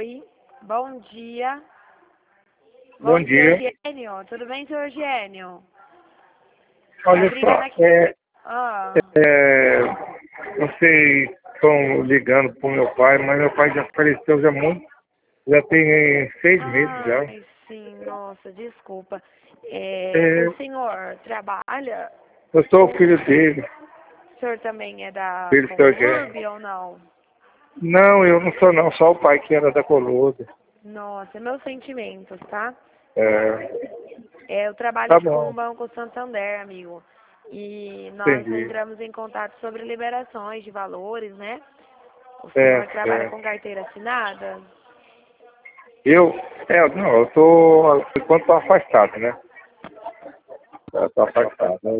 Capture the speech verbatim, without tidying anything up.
Oi, bom dia. Bom Bom dia. dia, Eugênio. Tudo bem, seu Eugênio? Olha Tá só, brigando aqui. é, Ah, é, vocês estão ligando pro meu pai, mas meu pai já faleceu já muito, já tem seis meses já. ai, sim, nossa, desculpa. É, É, o senhor trabalha? eu sou o O filho dele, senhor também é da filho do seu Eugênio. Conlurb ou não? Não, eu não sou não, só o pai que era da Colusa. Nossa, meus sentimentos, tá? É, É, eu trabalho tá aqui com o bom, Banco Santander, amigo. E nós entendi. entramos em contato sobre liberações de valores, né? O senhor É, trabalha é. com carteira assinada? Eu, é, não, eu tô, por enquanto tô afastado, né? Eu tô afastado.